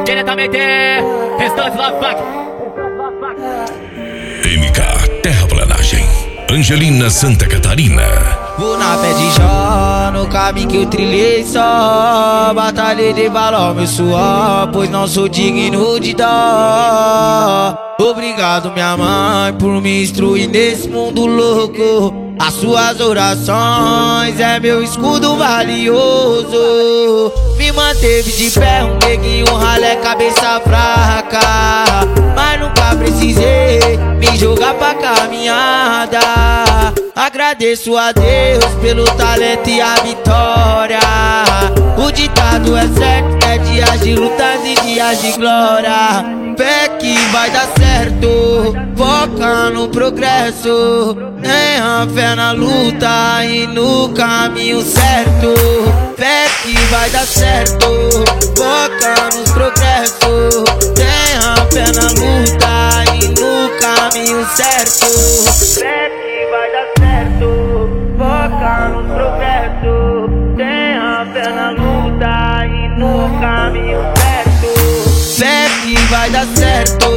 Diretamente, restante Love Pack. MK Terraplanagem, Angelina, Santa Catarina. Vou na fé de Jó, no caminho que eu trilhei só. Batalhei de valor meu suor, pois não sou digno de dó. Obrigado minha mãe por me instruir nesse mundo louco. As suas orações é meu escudo valioso. Me manteve de pé, um neguinho ralé, cabeça fraca. Mas nunca precisei me jogar pra caminhada. Agradeço a Deus pelo talento e a vitória. O ditado é certo, é dias de lutas e dias de glória. Fé que vai dar certo, foca no progresso. Tenha fé na luta e no caminho certo. Fé que vai dar certo, foca nos progressos. Tenha fé na luta e no caminho certo. Fé que vai dar certo, foca nos progressos. Tenha fé na luta e no caminho certo. Fé que vai dar certo.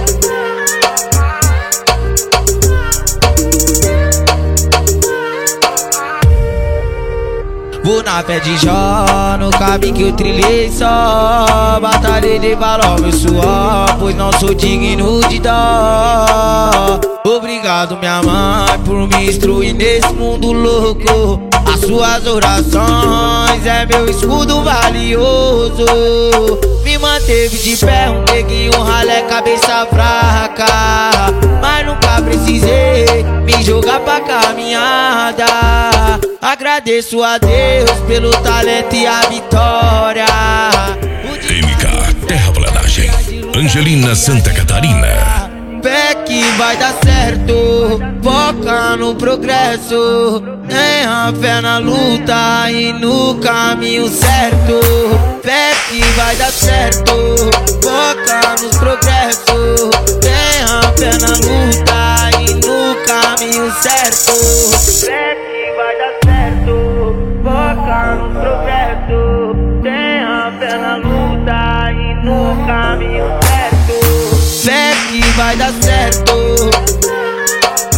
Vou na fé de Jó, no caminho que eu trilhei só. Batalhei de valor meu suor, pois não sou digno de dó. Obrigado minha mãe por me instruir nesse mundo louco. As suas orações é meu escudo valioso. Me manteve de pé, um neguinho ralé, cabeça fraca. Mas nunca precisei me jogar pra caminhada. Agradeço a Deus pelo talento e a vitória. MK Terraplanagem, Angelina, Santa Catarina. Fé que vai dar certo, foca no progresso. Tenha fé na luta e no caminho certo. Fé que vai dar certo, foca nos progressos. Tenha fé na luta e no caminho certo. Fé que vai dar certo, foca nos progressos. Tenha fé na luta e no caminho certo. Fé que vai dar certo.